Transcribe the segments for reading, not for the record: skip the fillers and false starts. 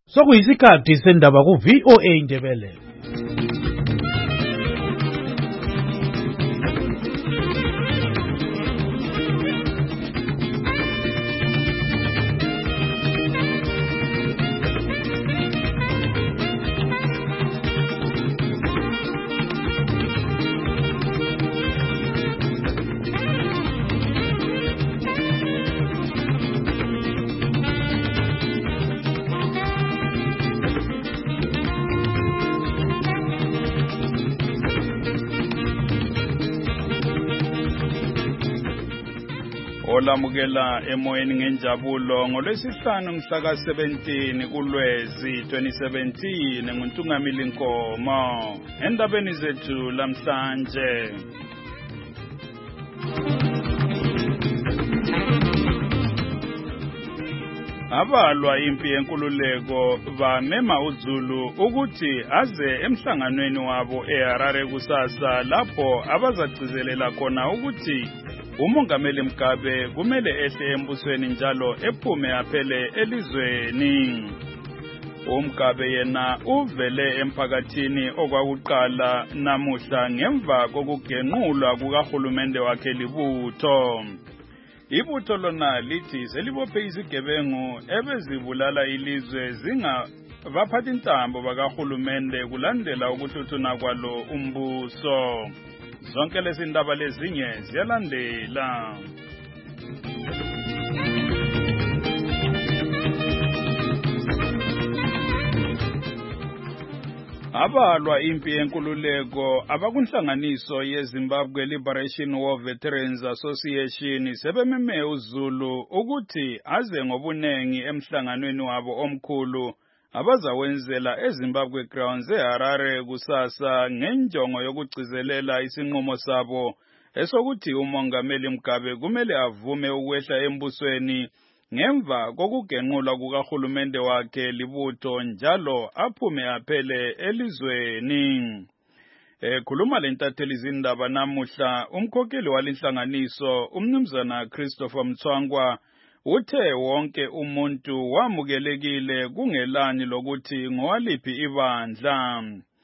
Sokuyisikhathi sendaba ku-VOA Indebele. Olamukela emoyeni ngenjabulo ngolwesihlanu mhla ka-17 kuLwezi 2017 nguNtungamili Nkomo endabeni zethu lamhlanje. Abalwa impi yenkululeko bamema uZulu ukuthi aze emhlanganweni wabo eHarare kusasa lapho abazagcizelela khona ukuthi uMongameli Mugabe kumele ehle embusweni njalo ephume aphele elizweni. uMugabe yena uvele emphakathini okwakuqala namuhla ngemva kokugenqulwa kukahulumende wakhe libutho. Ibutho lona lithi selibophe izigebengu ebezibulala ilizwe baphatha intambo bakahulumende kulandela ukuhluthuna kwalo umbuso. Zonke lezi ndaba lezinye ziyalandela. Abalwa impi yenkululeko abakunhlanganiso yeZimbabwe Liberation War Veterans Association sebememe uZulu ukuthi aze ngobunengi emhlanganweni wabo omkhulu abazawenzela eZimbabwe Grounds eHarare kusasa ngenjongo yokugcizelela isinqumo sabo esokuthi uMongameli Mugabe kumele avume ukwehla embusweni ngemva kokugenqulwa kukahulumende wakhe libutho njalo aphume aphele elizweni. Khuluma lentatheli zindaba namuhla umkhokheli walenhlanganiso umnumzana Christopher Mtswangwa uthe wonke umuntu wamukelekile kungelani lokuthi ngowaliphi ibandla.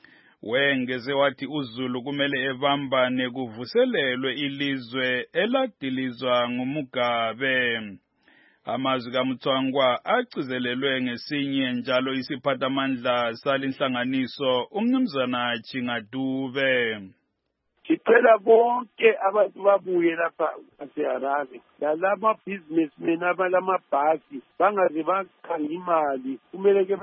Wengeze wathi uZulu kumele ebambane kuvuselelwe ilizwe eladilizwa nguMugabe. Amazwi kaMtswangwa agcizelelwe ngesinye njalo isiphathamandla salenhlanganiso umnumzana Chingadube. Sicela bonke abantu babuye lapha eHarare lalama businessmen abalamabhasi bangaze bakhanga imali kumele ke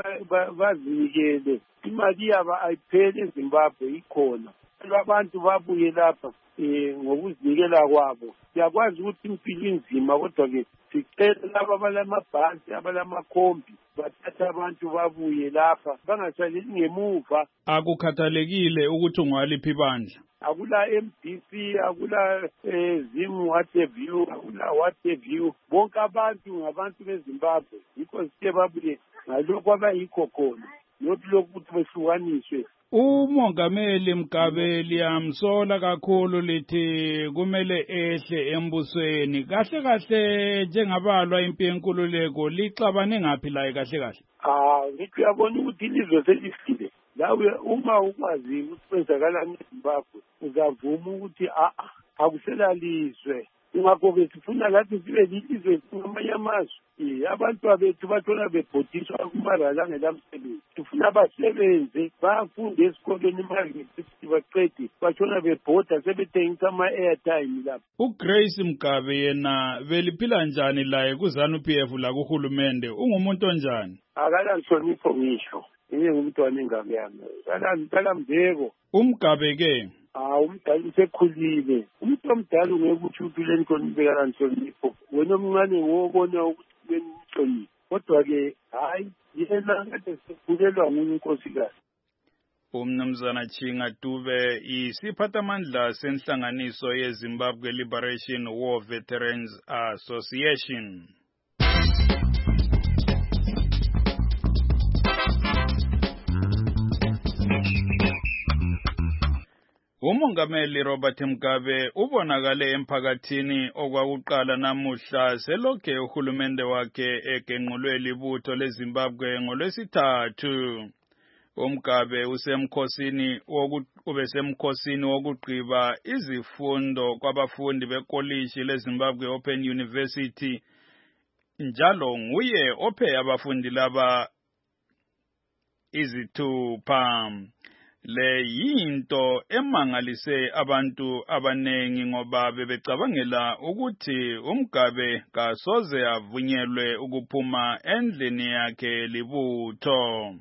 bazinikele imali yabo ayipheli eZimbabwe ikhona abantu babuye lapha ngokuzinikela kwabo. Siyakwazi ukuthi impilo inzima kodwa ke sicela laba abalamabhasi abalamakhombi bathatha abantu babuye lapha bangasaleli ngemuva. Akukhathalekile ukuthi ungwaliphi ibandla. Akula MDC, akula Zim what have you, akula what have you. Bonke abantu ngabantu beZimbabwe yikho sithe babuye ngalokho abayikho khona nothi lokuthi behlukaniswe. uMongameli Mugabe liyamsola kakhulu lithi kumele ehle embusweni. Kahle kahle njengabalwa impi yenkululeko lixabane ngaphi la kahle kahle? Ngithi uyabona ukuthi ilizwe selifile. Lawe uma ukwazi ukuthi kwenzakalani eZimbabwe uzavuma ukuthi akuselalizwe. Ingakho-ke sifuna lathi sibe lilizwe ngamanye amazwe. Abantu bethu bathola bebhodiswa kumarala angelamsebenzi. Sifuna basebenze bafunde esikoleni imali baqede bathola bebhoda sebethengisa ama-airtime lapho. uGrace Mugabe yena beliphila njani laye kuZANU-PF la kuhulumende ungumuntu onjani? Akalanhlonipho ngisho. Ngumntwana engane yami. Kalamdeko. uMugabe ke umdala usekhulile. Umuntu omdala ungeke ukuthi uphile enhlonipho kalanhlonipho. Wena omncane wobona ukuthi benhlonipho. Kodwa-ke hayi yena kade sekhulelwa ngunkosikazi. umnumzana Chingadube isiphathamandla senhlanganiso yeZimbabwe Liberation War Veterans Association. Umongameli Robert Mugabe ubonakale emphakathini okwakuqala namuhla selokhe uhulumende wakhe egenqulwe libutho leZimbabwe ngolwesithathu. uMgabe ubesemkhosini wokugqiba izifundo kwabafundi bekolishi leZimbabwe Open University, njalo nguye ophe abafundi laba izithupha. Le yinto emangalise abantu abanengi ngoba bebecabangela ukuthi uMgabe kasoze avunyelwe ukuphuma endlini yakhe libutho.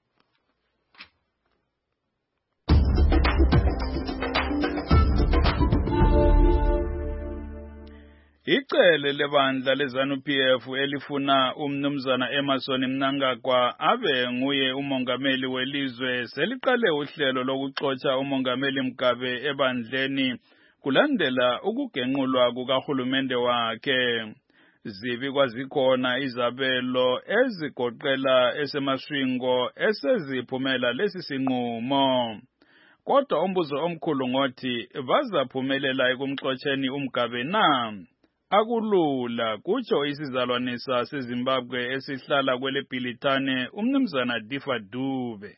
Icele lebandla leZANU-PF elifuna umnumzana Emmerson Mnangagwa abe nguye umongameli welizwe seliqale uhlelo lokuxotsha umongameli Mugabe ebandleni kulandela ukugenqulwa kukahulumende wakhe. Zibi kwazikhona izabelo ezigoqela esemaswingo eseziphumela lesi sinqumo. Kodwa umbuzo omkhulu ngothi bazaphumelela ekumxotsheni uMgabe na? Akulula, kutsho isizalwane saseZimbabwe esihlala kweleBhilitane umnumzana Difa Dube.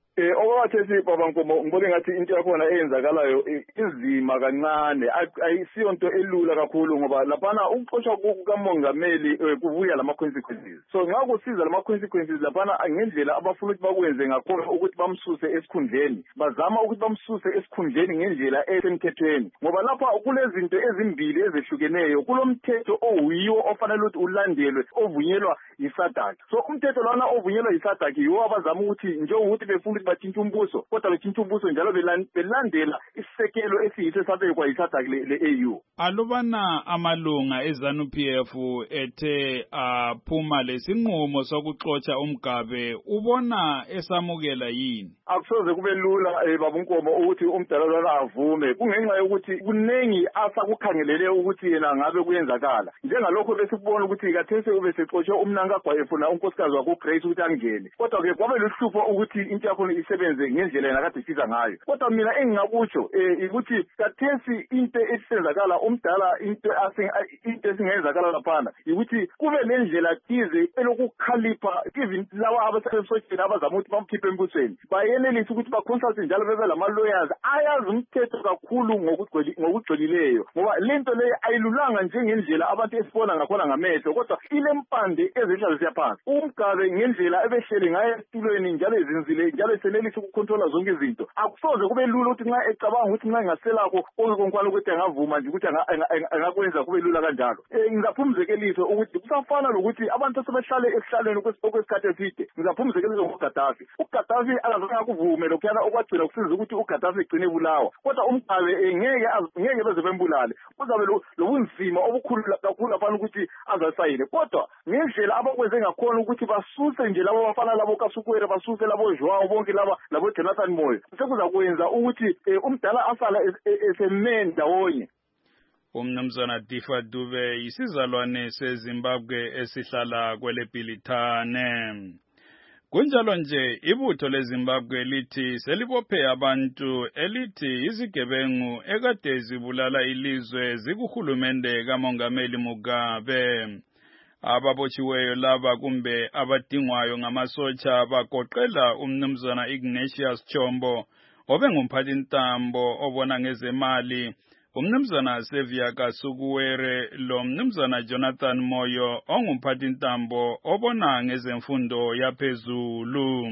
Okwathi baba Nkomo ngibone ngathi into yakhona eyenzakalayo izima kancane, ayisiyo into elula kakhulu ngoba laphana ukuxoshwa kukamongameli kuvuya lama consequences. So nxa kusiza lama consequences laphana ngendlela abafuna ukuthi bakwenze ngakhona ukuthi bamsuse esikhundleni, bazama ukuthi bamsuse esikhundleni ngendlela esemthethweni, ngoba lapha kulezinto ezimbili ezehlukeneyo. Kulomthetho oyiwo ofanele ukuthi ulandelwe ovunyelwa yiSADC. So umthetho lana ovunyelwa yiSADC yiwo abazama ukuthi njengokuthi befuna bathinta umbuso, kodwa bethinta umbuso njalo belandela isisekelo esiyiso esabekwa yiSADC le-AU. Alubana amalunga eZANU-PF ethe aphuma lesinqumo sokuxotsha uMgabe, ubona esamukela yini? Akusoze kube lula baba Nkomo ukuthi umdala lwana avume, kungenxa yokuthi kunengi asakukhangelele ukuthi yena ngabe kuyenzakala. Njengalokho besikubona ukuthi kathese ubesexotshe uMnangagwa efuna unkosikazi wakhe uGrace ukuthi angene, kodwa ke kwabe luhlupho ukuthi into yakho isebenze ngendlela yena kade ifisa ngayo. Kodwa mina engingakutsho ukuthi kathesi into esenzakala umdala into esingenzakala laphana ukuthi kube lendlela thize elokukhalipha even lawa abasebenzisojeni abazama ukuthi bamkhiphe embusweni, bayenelisa ukuthi baconsult njalo bebe lama-lawyers ayazi umthetho kakhulu ngokugcwelileyo, ngoba lento leyo ayilulanga njengendlela abantu esibona ngakhona ngamehlo, kodwa ilempande ezehla zisiyaphansi. uMgabe ngendlela ebehleli ngayo esitulweni njalo ezinzile njalo senelisa ukucontrola zonke izinto, akusoze kube lula ukuthi nxa ecabanga ukuthi nxa ngaselakho konke ukuthi angavuma nje ukuthi angakwenza kube lula kanjalo. Ngizaphumzekeliso ukuthi kusafana lokuthi abantu asebehlale esihlalweni okwesikhathi eside. Ngizaphumzekeliso ngoGaddafi. uGaddafi akazange akuvume lokhuyana okwagcina kusiza ukuthi uGaddafi egcine ebulawa, kodwa uMgabe ngeke beze bembulale. Kuzabe lobunzima obukhulu kakhulu lapha ukuthi azasayile, kodwa ngendlela abakwenze ngakhona ukuthi basuse nje labo bafana labo kaSukwere, basuse labo Joao bonke labo Jonathan Moyo, sekuzakwenza ukuthi umdala asala eseme ndawonye. Umnumzana Difa Dube isizalwane seZimbabwe esihlala kweleBhilitane. Kunjalo nje ibutho leZimbabwe lithi selibophe abantu elithi izigebengu ekade zibulala ilizwe zikuhulumende kamongameli Mugabe. Ababotshiweyo laba kumbe abadingwayo ngamasotsha bagoqela umnumzana Ignatius Chombo obengumphathintambo obona ngezemali, umnumzana Sevia Kasukuwere lo mnumzana Jonathan Moyo ongumphathintambo obona ngezemfundo yaphezulu.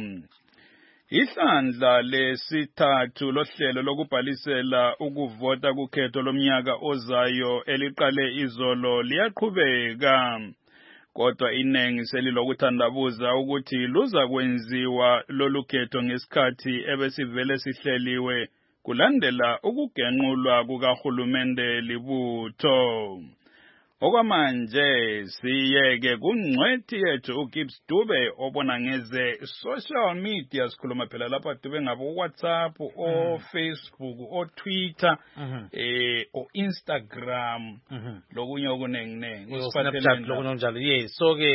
Ihlandla lesithathu lohlelo lokubhalisela ukuvota kukhetho lomnyaka ozayo eliqale izolo liyaqhubeka. Kodwa inengi selilokuthandabuza ukuthi luza kwenziwa lolu khetho ngesikhathi ebesivele sihleliwe kulandela ukugenqulwa kukahulumende libutho. Okwamanje siyeke kungcwethi yethu uGibbs Dube obona ngeze social media, sikhuluma phela lapha Dube ngabo WhatsApp, o Facebook, o Twitter, o Instagram, lokunye okunenginengi, Snapchat lokunjalo. Yes, so ke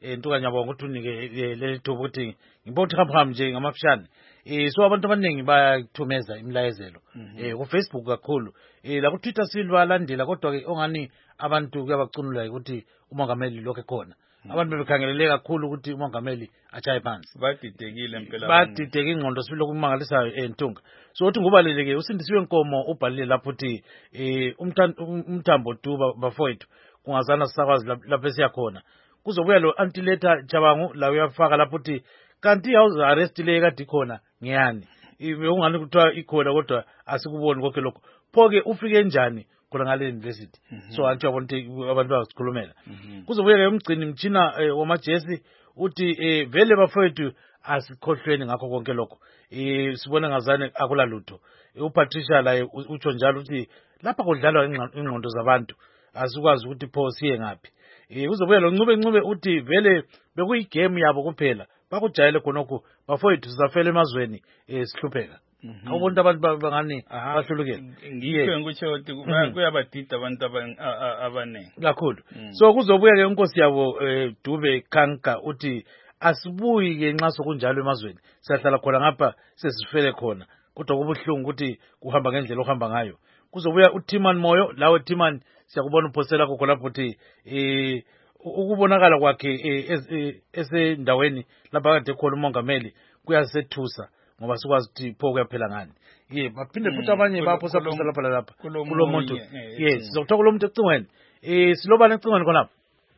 Ntuka Nyabonga ukuthi unike leli thuba ukuthi ngibona ukuthi nje ngamafishane. So abantu abaningi bayathumeza imilayezelo ku Facebook kakhulu. La ku Twitter silwalandela kodwa ke ongani abantu kuyabacunula ukuthi umongameli lokho ekhona. Abantu bebekhangelele kakhulu ukuthi umongameli achaye phansi. Badidekile impela. Badideke ingqondo sibilo kumangalisayo Ntunga. So uthi ngubaleleke uSindisiwe Nkomo ubhalile lapho uthi umthambo Duba bafowethu kungazana sisakwazi lapho esiyakhona. Kuzobuya lo Antileta Jabangu la uyafaka lapho uthi kanti house arrest le kade ikhona ngiyani. Ungani kuthiwa ikhona kodwa asikuboni konke lokho. Phoke ufike njani khona ngale university. So anti uyabona ukuthi abantu bazikhulumela. Kuzobuya ke umgcini mtshina wamajesi uthi vele bafowethu asikhohlweni ngakho konke lokho. Sibona ngazane akula lutho. UPatricia la utsho njalo uthi lapha kudlalwa ingqondo zabantu asikwazi ukuthi pho siye ngapi. Uzobuya lo Ncube uthi vele bekuyigame yabo kuphela bakujayele khonokho bafowethu sizafela emazweni sihlupheka. Awubona abantu bangani bahlulukile. Ngikho ngikutsho ukuthi kuyabadida abantu abaningi kakhulu. So kuzobuya ke inkosi yabo Dube Kanka uthi asibuyi ke nxa sokunjalo emazweni siyahlala khona ngapha sesifele khona kodwa kubuhlungu ukuthi kuhamba ngendlela ohamba ngayo. Kuzobuya uTiman Moyo lawe Timan siyakubona uphosela khona lapho uthi ukubonakala kwakhe esendaweni lapha kade khona umongameli kuyasethusa ngoba sikwazi ukuthi pho kuyaphela ngani. Baphinde futhi abanye baphosa lapha kulo muntu. Yes sizokuthola kulo muntu ecingweni. Silobani ecingweni khona lapha.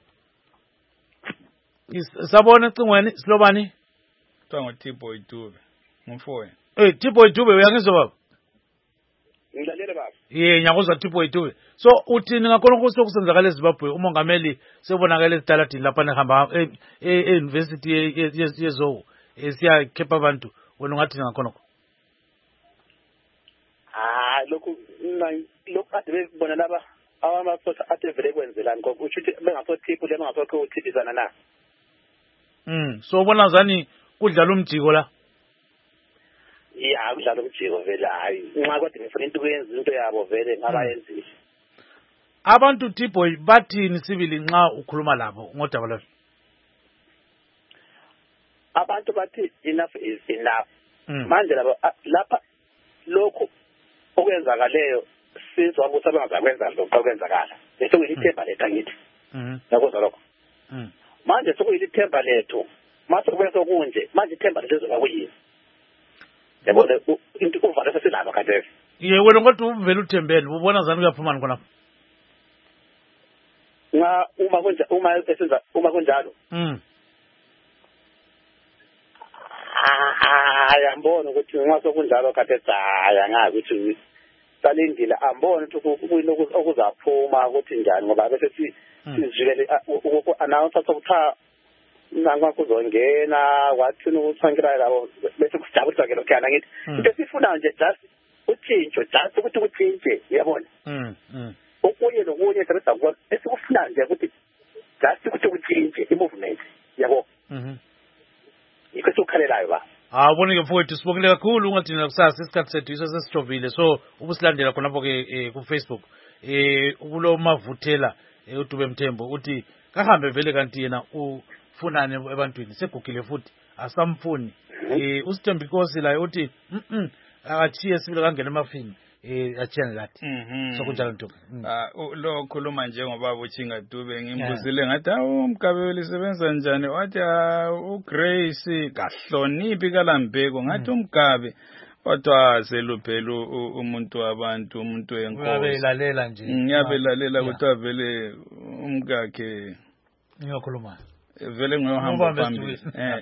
Sabona ecingweni silobani? Kuthiwa ngoTiboy Dube. Ngumfowenu. Tiboy Dube uyangizwa baba? Ngilalela baba. Ngiyakuzwa Tiboy Dube. So uthini ngakhona ukuthi kusenzakala eZimbabwe umongameli sebonakala ezitaladini lapha nehamba university yezo siyakhepha abantu wena ungathi ngakhona. Lokhu ade bebona laba abamasosa ade vele kwenzelani ngoba uthi bengasothiphu lemangasokho uthithizana na. So ubona zani kudlala umjiko la. Kudlala umjiko vele hayi nxa kodwa ngifuna into yabo vele ngabayenzile. Abantu Tiboy bathini sibili nxa ukhuluma labo ngodaba lalo. Abantu bathi enough is enough. Manje lapha lokho okwenzakaleyo sizwa ukuthi abangazakwenza lokho okwenzakala. Bese kuyithemba lethu ngithi. Yakuzwa lokho. Manje sokuyithemba lethu. Mase kwenza okunje manje ithemba lizoba kuyini. Yabona into uvale sesilaba kade. Wena kodwa uvela uthembele ubona zani kuyaphuma khona. Uma kunjalo. Ayambona ukuthi nxa sokunjalo kade angazi ukuthi salindile ambona ukuthi kuyini okuzaphuma ukuthi njani ngoba bese sizivele announce sokutha nangwa kuzongena wathini ukusankira labo bese kusijabulisa ke lokho yana ngithi into sifuna nje just utshintsho just ukuthi kutshintshe uyabona okunye nokunye sebesa ukubona esikufuna nje ukuthi just ukuthi kutshintshe i-movement yabo ikho sokukhalelayo ba ubonike mfowethu sibongile kakhulu ungathina kusasa isikhathi sethu iso sesijovile so ubusilandela khonapho ke ku Facebook kulo mavuthela uDube Mthembu uthi kahambe vele kanti yena ufunane ebantwini segugile futhi asamfuni uSithembi Nkosi la uthi akachiye sibile kangena emafini achiyane lathi sokunjalo ntombi lo khuluma njengoba uChinga Dube ngimbuzile ngathi umgabeli sebenza njani wathi uGrace kahloniphi kaLambeko ngathi umgabe kodwa seluphela umuntu wabantu umuntu wenkosi ngiyabelalela nje ngiyabelalela ukuthi vele umkakhe ngiyokhuluma vele ngohamba phambili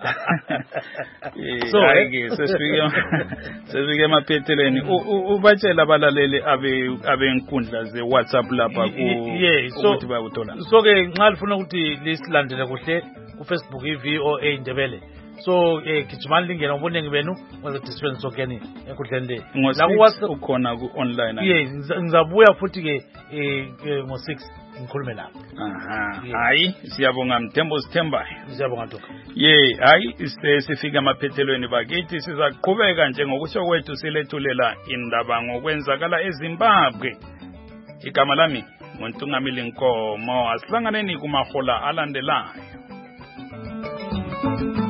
so ayike sesifike emaphetheleni ubatshela abalaleli abenkundla ze-WhatsApp lapha ukuthi bayakuthola so ke nxa lifuna ukuthi lisilandele kuhle ku-Facebook iVOA Indebele so gijimani lingena ubunengi benu wazetisweni sokeni enkundleni le ukhona ku-online ngizabuya futhi ke ngo-6 ngikhulume lapho hayi siyabonga Mthembu Sithembayo siyabonga Ntoka hayi sifika emaphethelweni bakithi sizaqhubeka njengokusho kwethu silethulela indaba ngokwenzakala eZimbabwe igama lami nguNtungamili Nkomo asihlanganeni kumahola alandelayo Thank you.